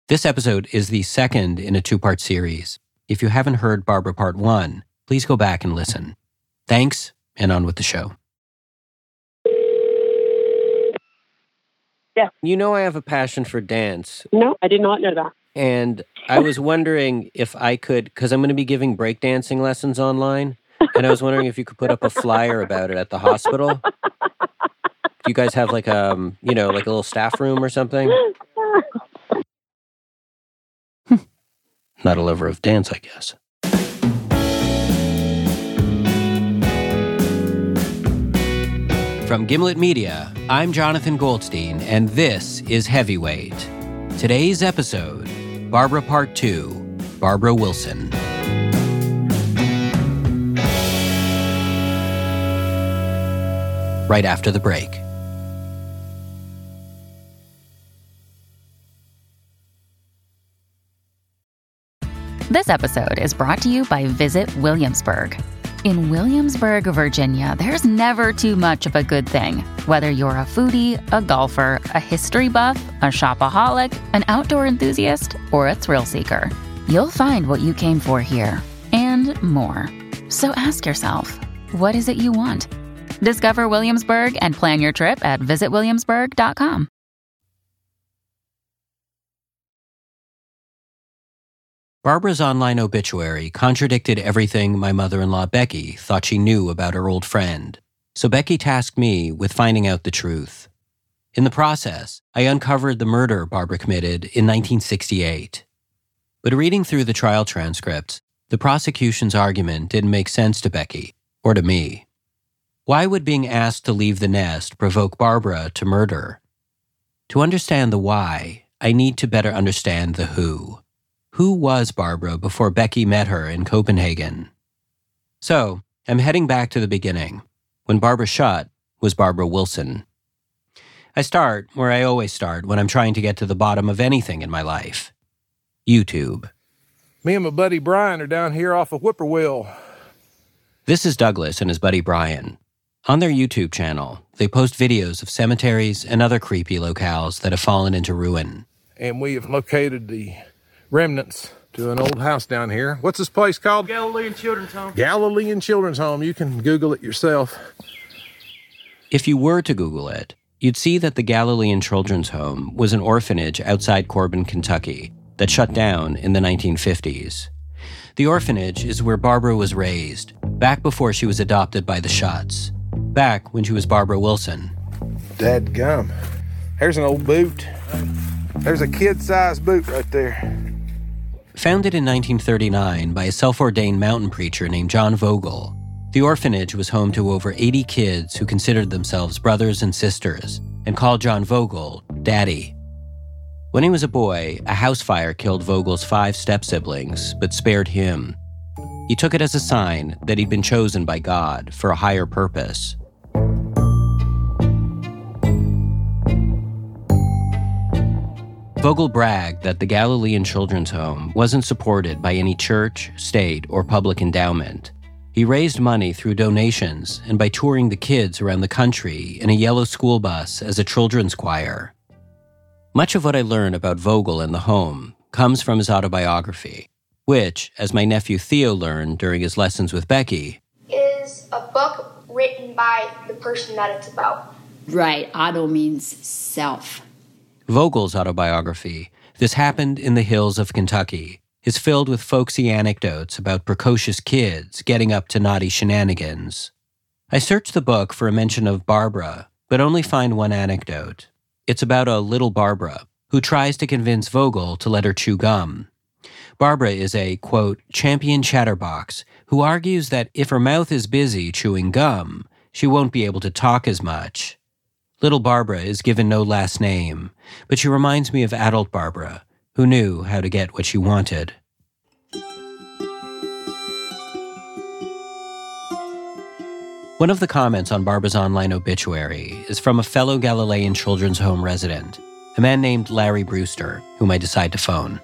This episode is the second in a two-part series. If you haven't heard Barbara Part 1, please go back and listen. Thanks, and on with the show. Yeah. You know I have a passion for dance. No, I did not know that. And I was wondering if I could, because I'm going to be giving breakdancing lessons online, and I was wondering if you could put up a flyer about it at the hospital. Do you guys have like a little staff room or something? Not a lover of dance, I guess. From Gimlet Media, I'm Jonathan Goldstein, and this is Heavyweight. Today's episode, Barbara Part 2, Barbara Wilson. Right after the break. This episode is brought to you by Visit Williamsburg. In Williamsburg, Virginia, there's never too much of a good thing. Whether you're a foodie, a golfer, a history buff, a shopaholic, an outdoor enthusiast, or a thrill seeker, you'll find what you came for here and more. So ask yourself, what is it you want? Discover Williamsburg and plan your trip at visitwilliamsburg.com. Barbara's online obituary contradicted everything my mother-in-law Becky thought she knew about her old friend, so Becky tasked me with finding out the truth. In the process, I uncovered the murder Barbara committed in 1968. But reading through the trial transcripts, the prosecution's argument didn't make sense to Becky, or to me. Why would being asked to leave the nest provoke Barbara to murder? To understand the why, I need to better understand the who. Who was Barbara before Becky met her in Copenhagen? So, I'm heading back to the beginning. When Barbara shot was Barbara Wilson. I start where I always start when I'm trying to get to the bottom of anything in my life. YouTube. Me and my buddy Brian are down here off of Whippoorwill. This is Douglas and his buddy Brian. On their YouTube channel, they post videos of cemeteries and other creepy locales that have fallen into ruin. And we have located the remnants to an old house down here. What's this place called? Galilean Children's Home. Galilean Children's Home. You can Google it yourself. If you were to Google it, you'd see that the Galilean Children's Home was an orphanage outside Corbin, Kentucky, that shut down in the 1950s. The orphanage is where Barbara was raised, back before she was adopted by the Schutts, back when she was Barbara Wilson. Dadgum. Here's an old boot. There's a kid-sized boot right there. Founded in 1939 by a self-ordained mountain preacher named John Vogel, the orphanage was home to over 80 kids who considered themselves brothers and sisters and called John Vogel Daddy. When he was a boy, a house fire killed Vogel's 5 step-siblings, but spared him. He took it as a sign that he'd been chosen by God for a higher purpose. Vogel bragged that the Galilean Children's Home wasn't supported by any church, state, or public endowment. He raised money through donations and by touring the kids around the country in a yellow school bus as a children's choir. Much of what I learned about Vogel and the home comes from his autobiography, which, as my nephew Theo learned during his lessons with Becky, is a book written by the person that it's about. Right, auto means self. Vogel's autobiography, This Happened in the Hills of Kentucky, is filled with folksy anecdotes about precocious kids getting up to naughty shenanigans. I searched the book for a mention of Barbara, but only find one anecdote. It's about a little Barbara who tries to convince Vogel to let her chew gum. Barbara is a, quote, champion chatterbox who argues that if her mouth is busy chewing gum, she won't be able to talk as much. Little Barbara is given no last name, but she reminds me of adult Barbara, who knew how to get what she wanted. One of the comments on Barbara's online obituary is from a fellow Galilean Children's Home resident, a man named Larry Brewster, whom I decide to phone.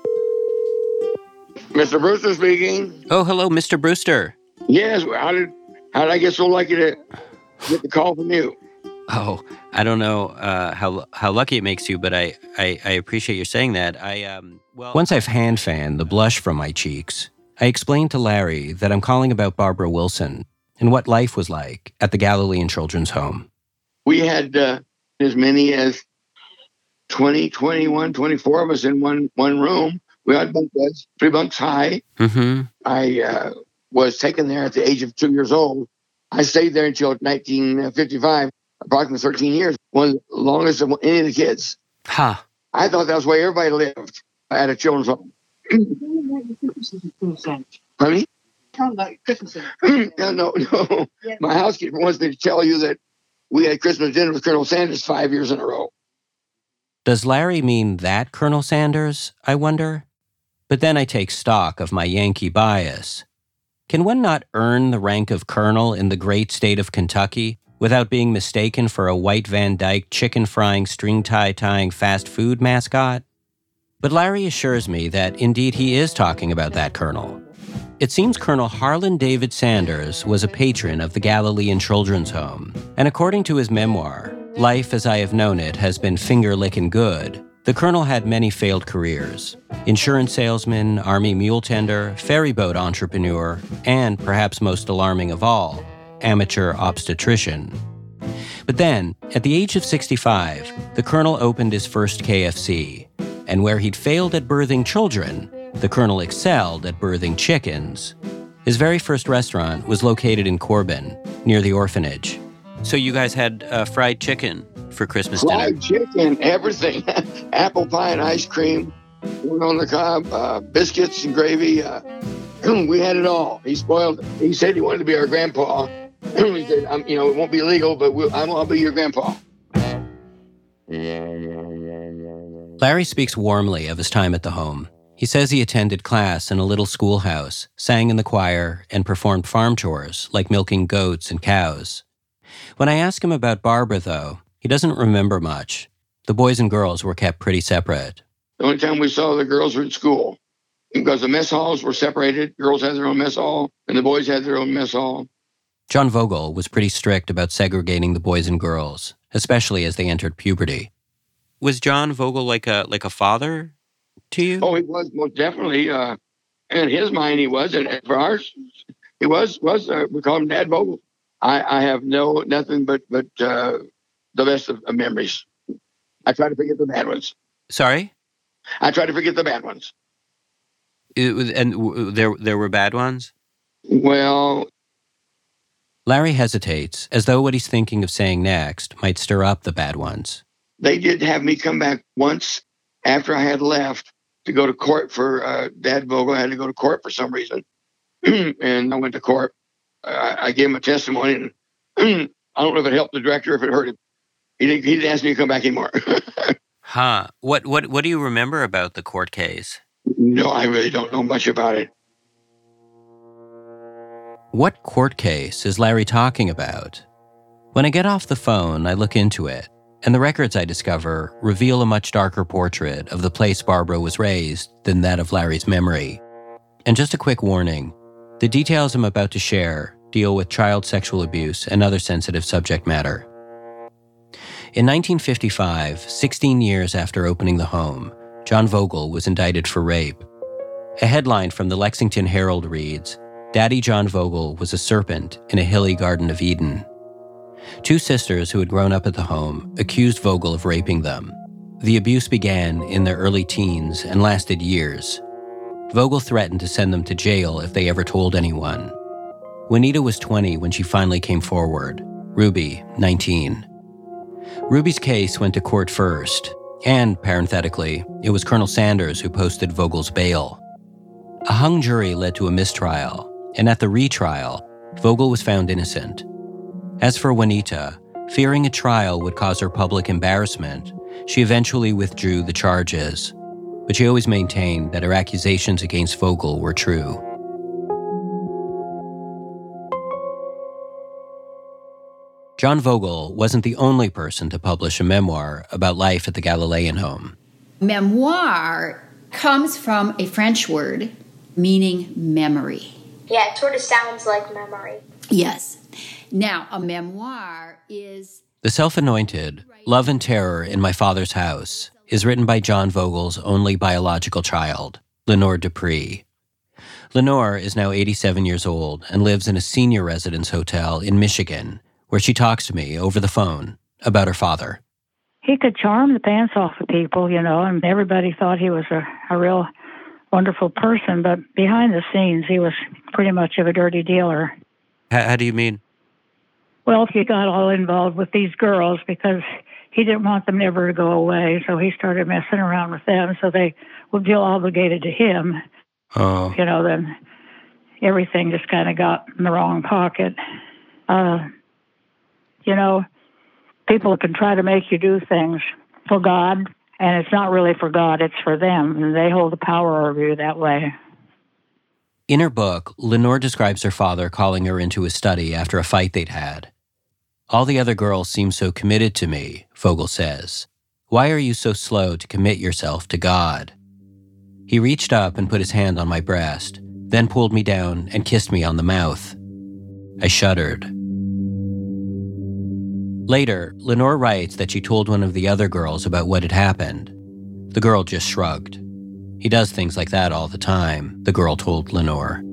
Mr. Brewster speaking. Oh, hello, Mr. Brewster. Yes, how did I get so lucky to get the call from you? Oh, I don't know how lucky it makes you, but I appreciate your saying that. Once I've hand-fanned the blush from my cheeks, I explained to Larry that I'm calling about Barbara Wilson and what life was like at the Galilean Children's Home. We had as many as 20, 21, 24 of us in one room. We had bunk beds, 3 bunks high. Mm-hmm. I was taken there at the age of 2 years old. I stayed there until 1955, approximately 13 years, one of the longest of any of the kids. Huh. I thought that was where everybody lived, at a children's home. Honey? No. My housekeeper wants me to tell you that we had Christmas dinner with Colonel Sanders 5 years in a row. Does Larry mean that Colonel Sanders, I wonder? But then I take stock of my Yankee bias. Can one not earn the rank of colonel in the great state of Kentucky without being mistaken for a white Van Dyke chicken-frying, string-tie-tying fast food mascot? But Larry assures me that indeed he is talking about that colonel. It seems Colonel Harlan David Sanders was a patron of the Galilean Children's Home, and according to his memoir, Life as I Have Known It Has Been Finger-Lickin' Good, the colonel had many failed careers: insurance salesman, army mule tender, ferry boat entrepreneur, and, perhaps most alarming of all, amateur obstetrician. But then, at the age of 65, the colonel opened his first KFC, and where he'd failed at birthing children, the colonel excelled at birthing chickens. His very first restaurant was located in Corbin, near the orphanage. So you guys had fried chicken for Christmas dinner? Fried chicken, everything. Apple pie and ice cream, corn on the cob, biscuits and gravy. We had it all. He spoiled it. He said he wanted to be our grandpa. He said, it won't be legal, but I'll be your grandpa. Larry speaks warmly of his time at the home. He says he attended class in a little schoolhouse, sang in the choir, and performed farm chores like milking goats and cows. When I ask him about Barbara, though, he doesn't remember much. The boys and girls were kept pretty separate. The only time we saw the girls were at school, because the mess halls were separated. Girls had their own mess hall, and the boys had their own mess hall. John Vogel was pretty strict about segregating the boys and girls, especially as they entered puberty. Was John Vogel like a father to you? Oh, he was, most definitely. In his mind, he was, and for ours, he was. We call him Dad Vogel. I have nothing but the best of memories. I try to forget the bad ones. Sorry? I try to forget the bad ones. And there were bad ones? Well... Larry hesitates, as though what he's thinking of saying next might stir up the bad ones. They did have me come back once after I had left to go to court for Dad Vogel. I had to go to court for some reason. And I went to court. I gave him a testimony, and I don't know if it helped the director or if it hurt him. He didn't ask me to come back anymore. Huh. What do you remember about the court case? No, I really don't know much about it. What court case is Larry talking about? When I get off the phone, I look into it, and the records I discover reveal a much darker portrait of the place Barbara was raised than that of Larry's memory. And just a quick warning, the details I'm about to share deal with child sexual abuse and other sensitive subject matter. In 1955, 16 years after opening the home, John Vogel was indicted for rape. A headline from the Lexington Herald reads, "Daddy John Vogel was a serpent in a hilly Garden of Eden." Two sisters who had grown up at the home accused Vogel of raping them. The abuse began in their early teens and lasted years. Vogel threatened to send them to jail if they ever told anyone. Juanita was 20 when she finally came forward. Ruby, 19. Ruby's case went to court first, and, parenthetically, it was Colonel Sanders who posted Vogel's bail. A hung jury led to a mistrial, and at the retrial, Vogel was found innocent. As for Juanita, fearing a trial would cause her public embarrassment, she eventually withdrew the charges, but she always maintained that her accusations against Vogel were true. John Vogel wasn't the only person to publish a memoir about life at the Galilean home. Memoir comes from a French word meaning memory. Yeah, it sort of sounds like memory. Yes. Now, a memoir is The self-anointed Love and Terror in My Father's House is written by John Vogel's only biological child, Lenore Dupree. Lenore is now 87 years old and lives in a senior residence hotel in Michigan, where she talks to me over the phone about her father. He could charm the pants off of people, and everybody thought he was a real wonderful person, but behind the scenes, he was pretty much of a dirty dealer. How do you mean? Well, he got all involved with these girls because he didn't want them never to go away, so he started messing around with them so they would feel obligated to him. Oh. Then everything just kind of got in the wrong pocket. People can try to make you do things for God, and it's not really for God, it's for them, and they hold the power over you that way. In her book, Lenore describes her father calling her into his study after a fight they'd had. All the other girls seem so committed to me, Vogel says. Why are you so slow to commit yourself to God? He reached up and put his hand on my breast, then pulled me down and kissed me on the mouth. I shuddered. Later, Lenore writes that she told one of the other girls about what had happened. The girl just shrugged. He does things like that all the time, the girl told Lenore.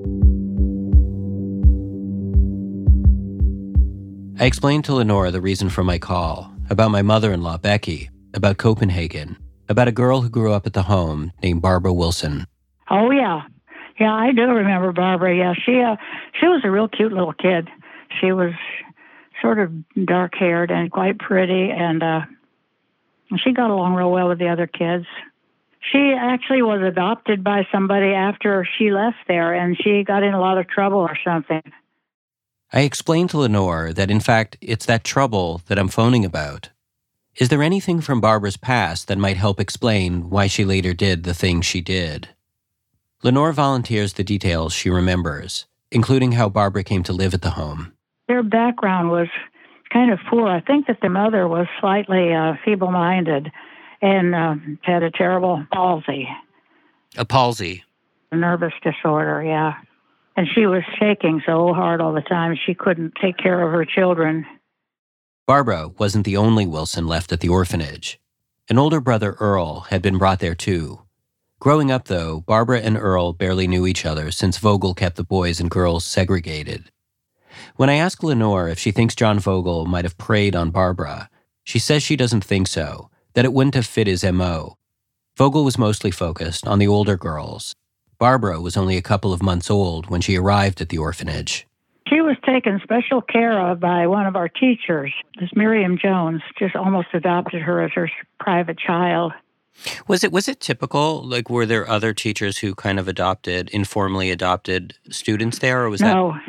I explained to Lenore the reason for my call, about my mother-in-law, Becky, about Copenhagen, about a girl who grew up at the home named Barbara Wilson. Oh, yeah. Yeah, I do remember Barbara. Yeah, she was a real cute little kid. She was sort of dark-haired and quite pretty, and she got along real well with the other kids. She actually was adopted by somebody after she left there, and she got in a lot of trouble or something. I explained to Lenore that, in fact, it's that trouble that I'm phoning about. Is there anything from Barbara's past that might help explain why she later did the things she did? Lenore volunteers the details she remembers, including how Barbara came to live at the home. Their background was kind of poor. I think that the mother was slightly feeble-minded and had a terrible palsy. A palsy? A nervous disorder, yeah. And she was shaking so hard all the time she couldn't take care of her children. Barbara wasn't the only Wilson left at the orphanage. An older brother, Earl, had been brought there too. Growing up, though, Barbara and Earl barely knew each other since Vogel kept the boys and girls segregated. When I ask Lenore if she thinks John Vogel might have preyed on Barbara, she says she doesn't think so, that it wouldn't have fit his M.O. Vogel was mostly focused on the older girls. Barbara was only a couple of months old when she arrived at the orphanage. She was taken special care of by one of our teachers. This Miriam Jones just almost adopted her as her private child. Was it typical? Like, were there other teachers who kind of informally adopted students there, or was that? No.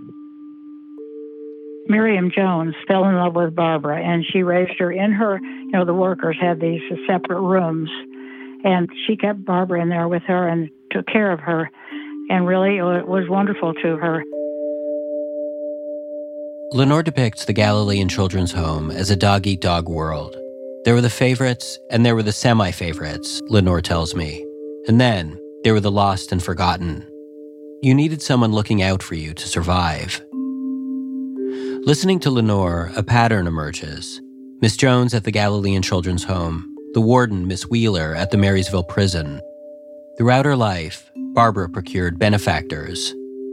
Miriam Jones fell in love with Barbara, and she raised her in her, the workers had these separate rooms, and she kept Barbara in there with her and took care of her, and really it was wonderful to her. Lenore depicts the Galilean Children's Home as a dog-eat-dog world. There were the favorites, and there were the semi-favorites, Lenore tells me. And then there were the lost and forgotten. You needed someone looking out for you to survive. Listening to Lenore, a pattern emerges. Miss Jones at the Galilean Children's Home, the warden, Miss Wheeler, at the Marysville Prison. Throughout her life, Barbara procured benefactors.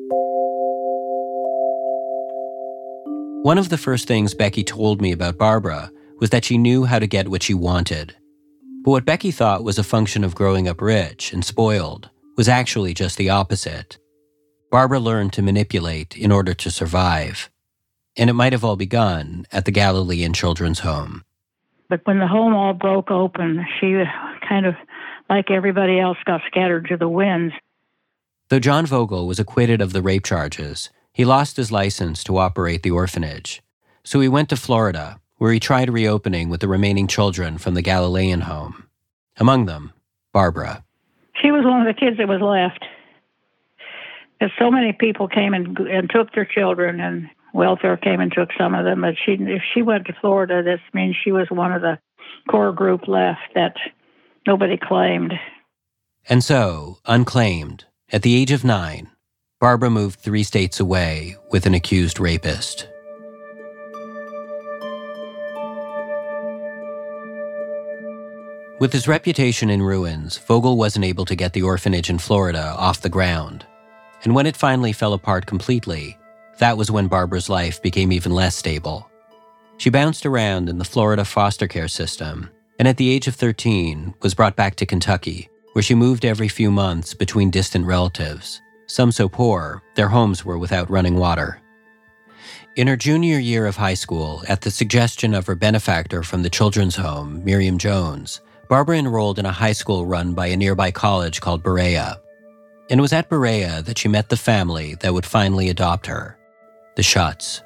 One of the first things Becky told me about Barbara was that she knew how to get what she wanted. But what Becky thought was a function of growing up rich and spoiled was actually just the opposite. Barbara learned to manipulate in order to survive. And it might have all begun at the Galilean Children's Home. But when the home all broke open, she kind of, like everybody else, got scattered to the winds. Though John Vogel was acquitted of the rape charges, he lost his license to operate the orphanage. So he went to Florida, where he tried reopening with the remaining children from the Galilean home. Among them, Barbara. She was one of the kids that was left. Because so many people came and took their children, and welfare came and took some of them. But if she went to Florida, this means she was one of the core group left that nobody claimed. And so, unclaimed, at the age of 9, Barbara moved 3 states away with an accused rapist. With his reputation in ruins, Vogel wasn't able to get the orphanage in Florida off the ground. And when it finally fell apart completely, that was when Barbara's life became even less stable. She bounced around in the Florida foster care system, and at the age of 13 was brought back to Kentucky, where she moved every few months between distant relatives, some so poor their homes were without running water. In her junior year of high school, at the suggestion of her benefactor from the children's home, Miriam Jones, Barbara enrolled in a high school run by a nearby college called Berea. And it was at Berea that she met the family that would finally adopt her, the Schutz.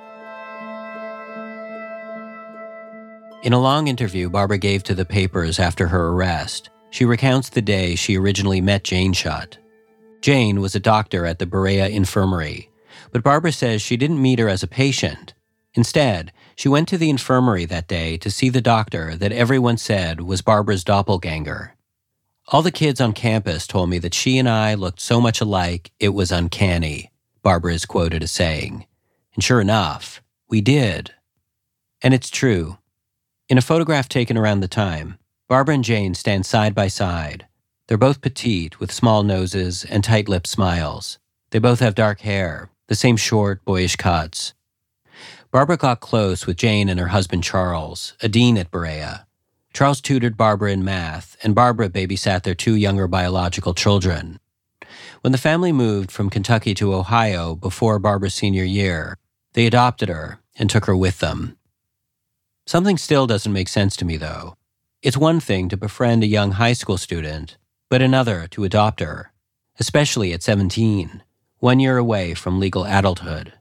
In a long interview Barbara gave to the papers after her arrest, she recounts the day she originally met Jane Schutt. Jane was a doctor at the Berea Infirmary, but Barbara says she didn't meet her as a patient. Instead, she went to the infirmary that day to see the doctor that everyone said was Barbara's doppelganger. All the kids on campus told me that she and I looked so much alike it was uncanny, Barbara is quoted as saying. And sure enough, we did. And it's true. In a photograph taken around the time, Barbara and Jane stand side by side. They're both petite with small noses and tight-lipped smiles. They both have dark hair, the same short, boyish cuts. Barbara got close with Jane and her husband Charles, a dean at Berea. Charles tutored Barbara in math, and Barbara babysat their 2 younger biological children. When the family moved from Kentucky to Ohio before Barbara's senior year, they adopted her and took her with them. Something still doesn't make sense to me, though. It's one thing to befriend a young high school student, but another to adopt her, especially at 17, 1 year away from legal adulthood.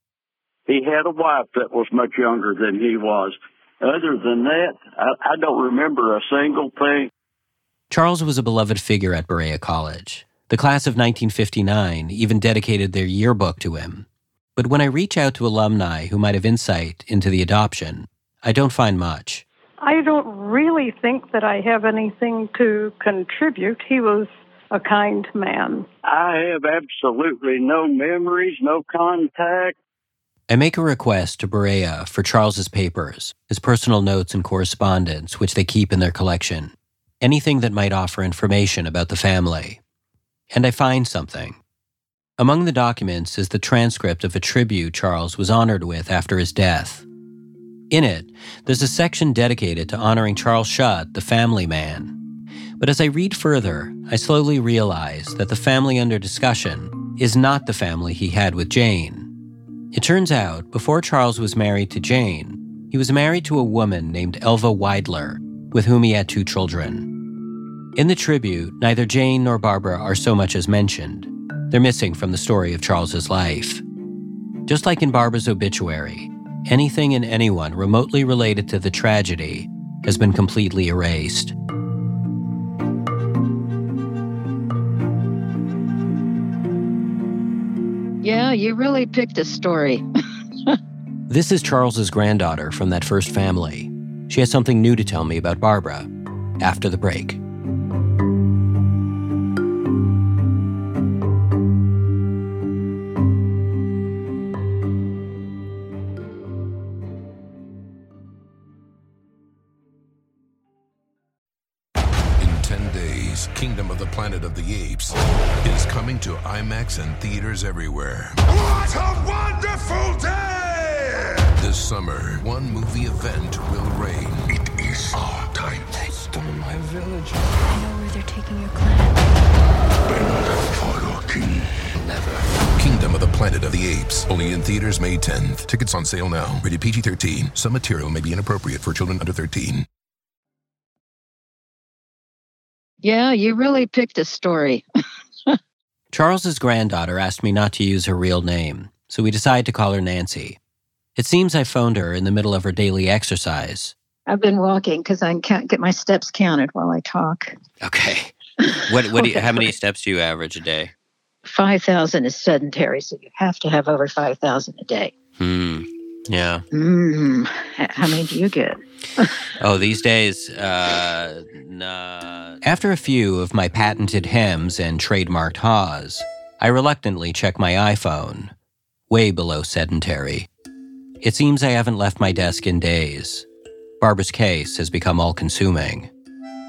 He had a wife that was much younger than he was. Other than that, I don't remember a single thing. Charles was a beloved figure at Berea College. The class of 1959 even dedicated their yearbook to him. But when I reach out to alumni who might have insight into the adoption, I don't find much. I don't really think that I have anything to contribute. He was a kind man. I have absolutely no memories, no contact. I make a request to Berea for Charles's papers, his personal notes and correspondence, which they keep in their collection. Anything that might offer information about the family. And I find something. Among the documents is the transcript of a tribute Charles was honored with after his death. In it, there's a section dedicated to honoring Charles Schutt, the family man. But as I read further, I slowly realize that the family under discussion is not the family he had with Jane. It turns out, before Charles was married to Jane, he was married to a woman named Elva Weidler, with whom he had 2 children. In the tribute, neither Jane nor Barbara are so much as mentioned. They're missing from the story of Charles's life. Just like in Barbara's obituary, anything and anyone remotely related to the tragedy has been completely erased. Yeah, you really picked a story. This is Charles's granddaughter from that first family. She has something new to tell me about Barbara after the break. Kingdom of the Planet of the Apes is coming to IMAX and theaters everywhere. What a wonderful day! This summer, one movie event will reign. It is our time. They stole my village. I know where they're taking your clan. Bend for your king. Never. Kingdom of the Planet of the Apes. Only in theaters May 10th. Tickets on sale now. Rated PG-13. Some material may be inappropriate for children under 13. Yeah, you really picked a story. Charles's granddaughter asked me not to use her real name, so we decided to call her Nancy. It seems I phoned her in the middle of her daily exercise. I've been walking because I can't get my steps counted while I talk. Okay. What do you, how many steps do you average a day? 5,000 is sedentary, so you have to have over 5,000 a day. Yeah. How many do you get? Oh, these days, nah. After a few of my patented hems and trademarked haws, I reluctantly check my iPhone. Way below sedentary. It seems I haven't left my desk in days. Barbara's case has become all-consuming.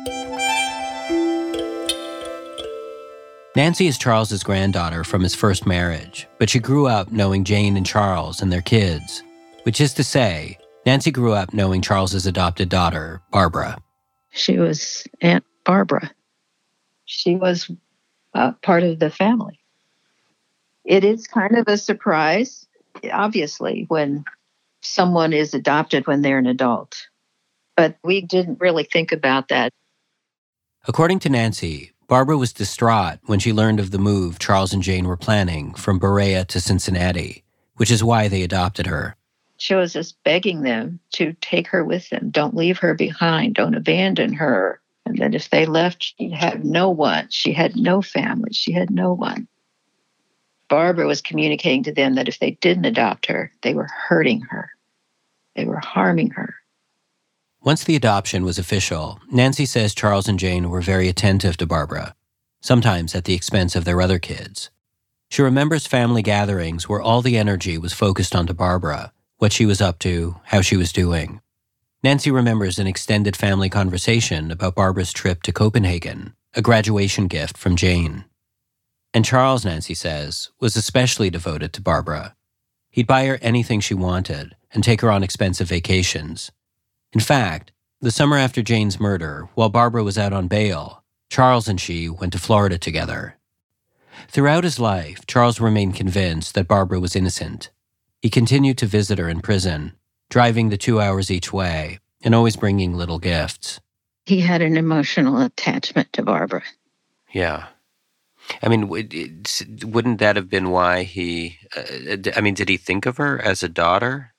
Nancy is Charles's granddaughter from his first marriage, but she grew up knowing Jane and Charles and their kids, which is to say, Nancy grew up knowing Charles's adopted daughter, Barbara. She was Aunt Barbara. She was part of the family. It is kind of a surprise, obviously, when someone is adopted when they're an adult. But we didn't really think about that. According to Nancy, Barbara was distraught when she learned of the move Charles and Jane were planning from Berea to Cincinnati, which is why they adopted her. She was just begging them to take her with them. Don't leave her behind. Don't abandon her. And that if they left, she had no one. She had no family. She had no one. Barbara was communicating to them that if they didn't adopt her, they were hurting her. They were harming her. Once the adoption was official, Nancy says Charles and Jane were very attentive to Barbara, sometimes at the expense of their other kids. She remembers family gatherings where all the energy was focused onto Barbara, what she was up to, how she was doing. Nancy remembers an extended family conversation about Barbara's trip to Copenhagen, a graduation gift from Jane. And Charles, Nancy says, was especially devoted to Barbara. He'd buy her anything she wanted and take her on expensive vacations. In fact, the summer after Jane's murder, while Barbara was out on bail, Charles and she went to Florida together. Throughout his life, Charles remained convinced that Barbara was innocent. He continued to visit her in prison, driving the 2 hours each way, and always bringing little gifts. He had an emotional attachment to Barbara. Yeah. I mean, wouldn't that have been why he... did he think of her as a daughter?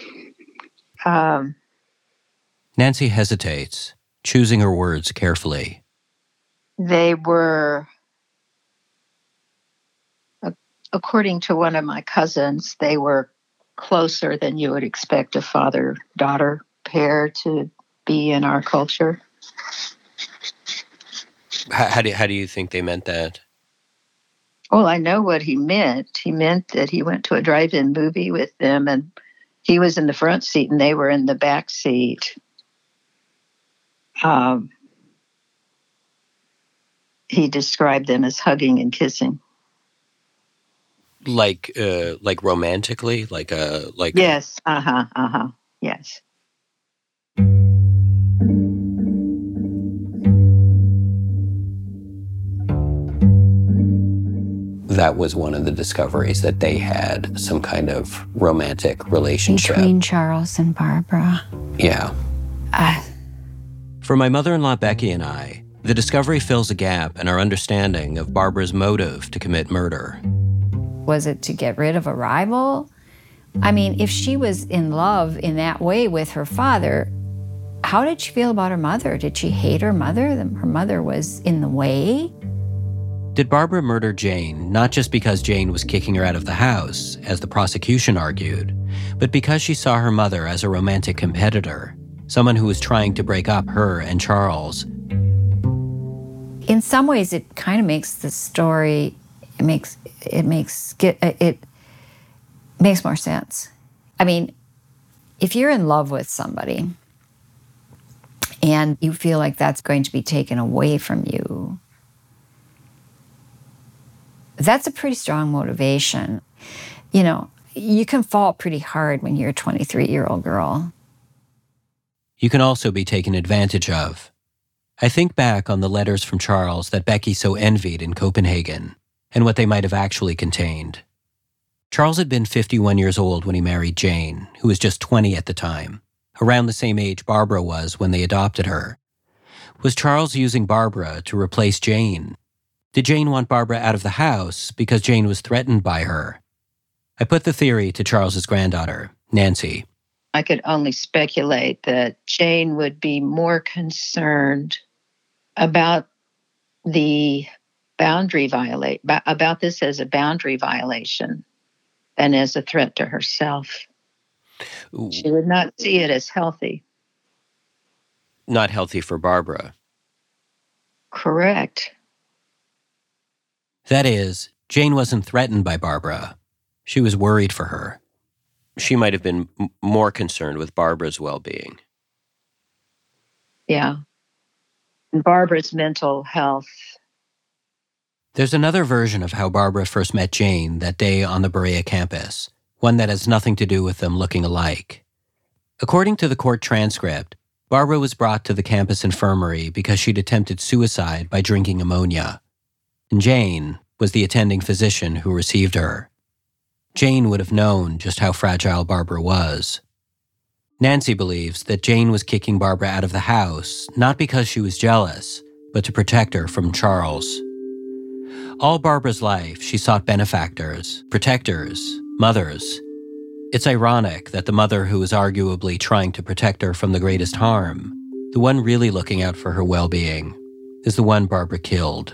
Nancy hesitates, choosing her words carefully. They were, according to one of my cousins, they were closer than you would expect a father-daughter pair to be in our culture. How do you think they meant that? Well, I know what he meant. He meant that he went to a drive-in movie with them, and he was in the front seat and they were in the back seat. He described them as hugging and kissing. Like romantically? Yes, yes. That was one of the discoveries, that they had some kind of romantic relationship. Between Charles and Barbara. Yeah. For my mother-in-law Becky and I, the discovery fills a gap in our understanding of Barbara's motive to commit murder. Was it to get rid of a rival? I mean, if she was in love in that way with her father, how did she feel about her mother? Did she hate her mother? Her mother was in the way? Did Barbara murder Jane not just because Jane was kicking her out of the house, as the prosecution argued, but because she saw her mother as a romantic competitor, someone who was trying to break up her and Charles? In some ways, it kind of makes the story, it makes more sense. I mean, if you're in love with somebody and you feel like that's going to be taken away from you, that's a pretty strong motivation. You know, you can fall pretty hard when you're a 23-year-old girl. You can also be taken advantage of. I think back on the letters from Charles that Becky so envied in Copenhagen, and what they might have actually contained. Charles had been 51 years old when he married Jane, who was just 20 at the time, around the same age Barbara was when they adopted her. Was Charles using Barbara to replace Jane? Did Jane want Barbara out of the house because Jane was threatened by her? I put the theory to Charles's granddaughter, Nancy. I could only speculate that Jane would be more concerned about the about this as a boundary violation than as a threat to herself. Ooh. She would not see it as healthy. Not healthy for Barbara. Correct. That is, Jane wasn't threatened by Barbara. She was worried for her. She might have been more concerned with Barbara's well-being. Yeah. And Barbara's mental health. There's another version of how Barbara first met Jane that day on the Berea campus, one that has nothing to do with them looking alike. According to the court transcript, Barbara was brought to the campus infirmary because she'd attempted suicide by drinking ammonia. And Jane was the attending physician who received her. Jane would have known just how fragile Barbara was. Nancy believes that Jane was kicking Barbara out of the house, not because she was jealous, but to protect her from Charles. All Barbara's life, she sought benefactors, protectors, mothers. It's ironic that the mother who was arguably trying to protect her from the greatest harm, the one really looking out for her well-being, is the one Barbara killed.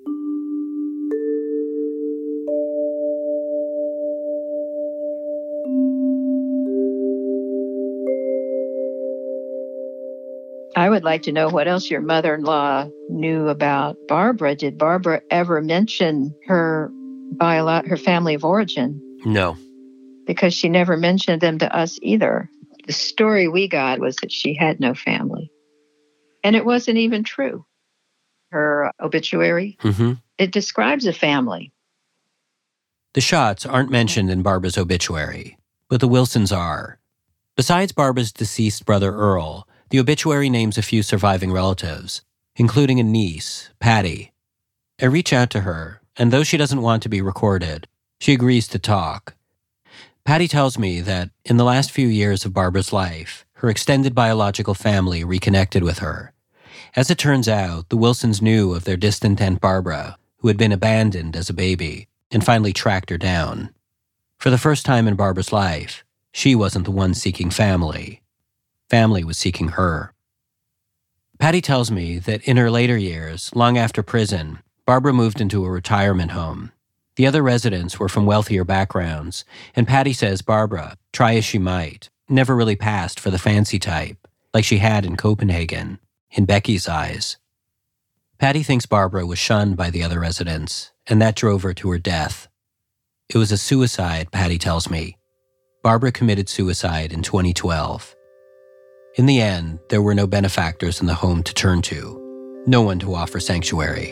I would like to know what else your mother-in-law knew about Barbara. Did Barbara ever mention her family of origin? No. Because she never mentioned them to us either. The story we got was that she had no family. And it wasn't even true. Her obituary, it describes a family. The Schatz aren't mentioned in Barbara's obituary, but the Wilsons are. Besides Barbara's deceased brother Earl, the obituary names a few surviving relatives, including a niece, Patty. I reach out to her, and though she doesn't want to be recorded, she agrees to talk. Patty tells me that in the last few years of Barbara's life, her extended biological family reconnected with her. As it turns out, the Wilsons knew of their distant Aunt Barbara, who had been abandoned as a baby, and finally tracked her down. For the first time in Barbara's life, she wasn't the one seeking family. Family was seeking her. Patty tells me that in her later years, long after prison, Barbara moved into a retirement home. The other residents were from wealthier backgrounds, and Patty says Barbara, try as she might, never really passed for the fancy type, like she had in Copenhagen, in Becky's eyes. Patty thinks Barbara was shunned by the other residents, and that drove her to her death. It was a suicide, Patty tells me. Barbara committed suicide in 2012. In the end, there were no benefactors in the home to turn to, no one to offer sanctuary.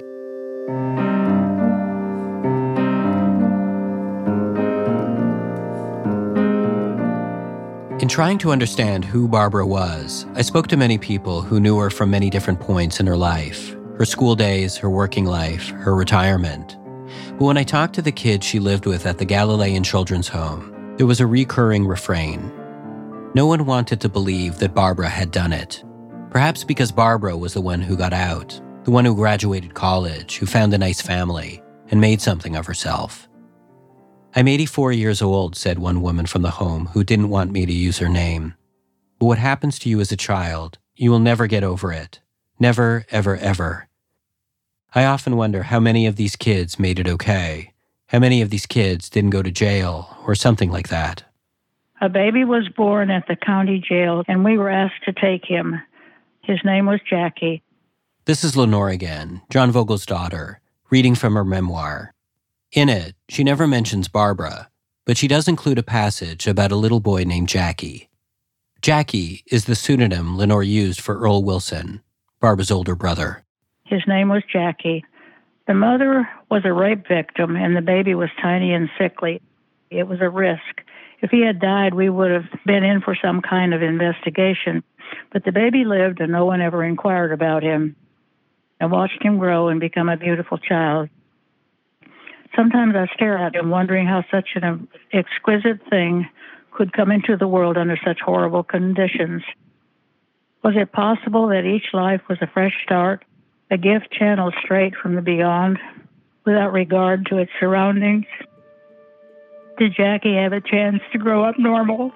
In trying to understand who Barbara was, I spoke to many people who knew her from many different points in her life, her school days, her working life, her retirement. But when I talked to the kids she lived with at the Galilean Children's Home, there was a recurring refrain. No one wanted to believe that Barbara had done it. Perhaps because Barbara was the one who got out, the one who graduated college, who found a nice family, and made something of herself. I'm 84 years old, said one woman from the home who didn't want me to use her name. But what happens to you as a child, you will never get over it. Never, ever, ever. I often wonder how many of these kids made it okay. How many of these kids didn't go to jail or something like that. A baby was born at the county jail, and we were asked to take him. His name was Jackie. This is Lenore again, John Vogel's daughter, reading from her memoir. In it, she never mentions Barbara, but she does include a passage about a little boy named Jackie. Jackie is the pseudonym Lenore used for Earl Wilson, Barbara's older brother. His name was Jackie. The mother was a rape victim, and the baby was tiny and sickly. It was a risk. If he had died, we would have been in for some kind of investigation. But the baby lived, and no one ever inquired about him. I watched him grow and become a beautiful child. Sometimes I stare at him, wondering how such an exquisite thing could come into the world under such horrible conditions. Was it possible that each life was a fresh start, a gift channeled straight from the beyond, without regard to its surroundings? Did Jackie have a chance to grow up normal?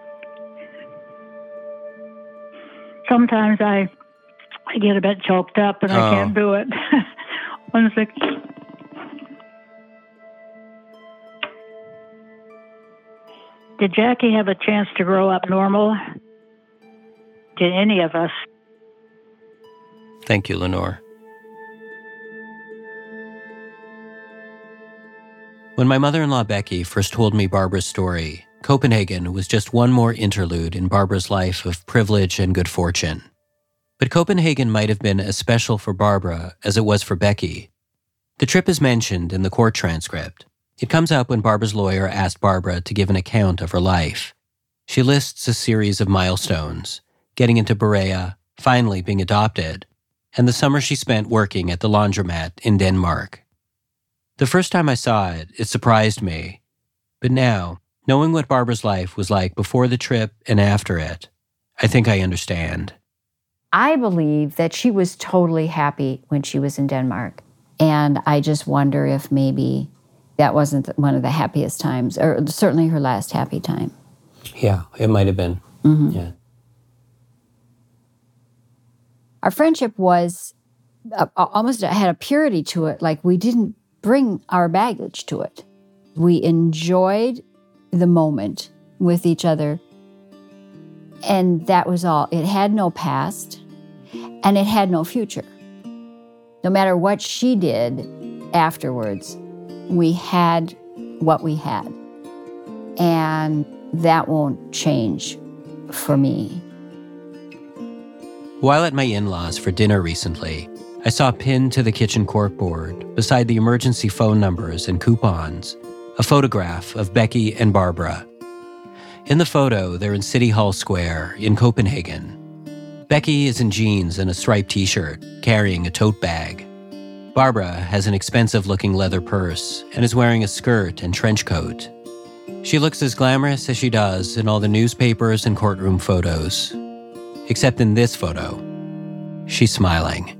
Sometimes I get a bit choked up and I can't do it. 1 second. Did Jackie have a chance to grow up normal? Did any of us? Thank you, Lenore. When my mother-in-law Becky first told me Barbara's story, Copenhagen was just one more interlude in Barbara's life of privilege and good fortune. But Copenhagen might have been as special for Barbara as it was for Becky. The trip is mentioned in the court transcript. It comes up when Barbara's lawyer asked Barbara to give an account of her life. She lists a series of milestones: getting into Berea, finally being adopted, and the summer she spent working at the laundromat in Denmark. The first time I saw it, it surprised me. But now, knowing what Barbara's life was like before the trip and after it, I think I understand. I believe that she was totally happy when she was in Denmark. And I just wonder if maybe that wasn't one of the happiest times, or certainly her last happy time. Yeah, it might have been. Mm-hmm. Yeah. Our friendship was almost had a purity to it, like we didn't bring our baggage to it. We enjoyed the moment with each other, and that was all. It had no past, and it had no future. No matter what she did afterwards, we had what we had, and that won't change for me. While at my in-laws for dinner recently, I saw pinned to the kitchen corkboard, beside the emergency phone numbers and coupons, a photograph of Becky and Barbara. In the photo, they're in City Hall Square in Copenhagen. Becky is in jeans and a striped t-shirt, carrying a tote bag. Barbara has an expensive-looking leather purse and is wearing a skirt and trench coat. She looks as glamorous as she does in all the newspapers and courtroom photos. Except in this photo, she's smiling.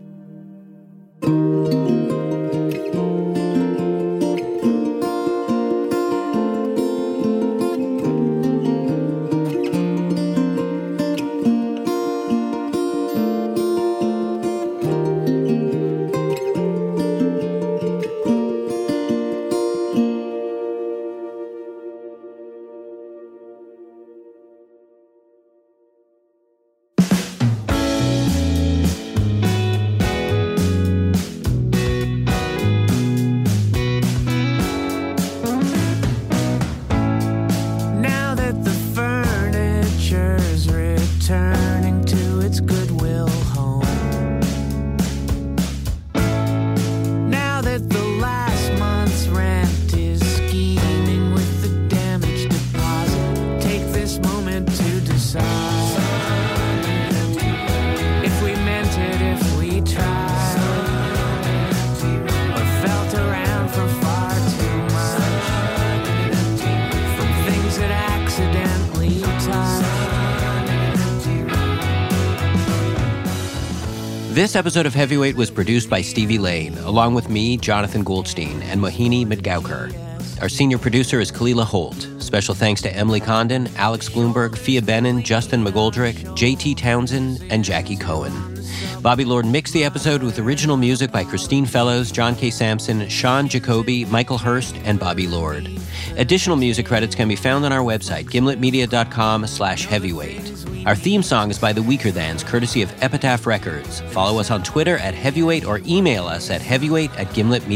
This episode of Heavyweight was produced by Stevie Lane, along with me, Jonathan Goldstein, and Mohini Midgaukar. Our senior producer is Kalila Holt. Special thanks to Emily Condon, Alex Bloomberg, Fia Benin, Justin McGoldrick, JT Townsend, and Jackie Cohen. Bobby Lord mixed the episode with original music by Christine Fellows, John K. Sampson, Sean Jacoby, Michael Hurst, and Bobby Lord. Additional music credits can be found on our website, gimletmedia.com/heavyweight. Our theme song is by The Weaker Thans, courtesy of Epitaph Records. Follow us on Twitter @Heavyweight or email us at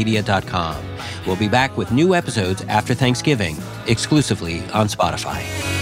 heavyweight@gimletmedia.com. We'll be back with new episodes after Thanksgiving, exclusively on Spotify.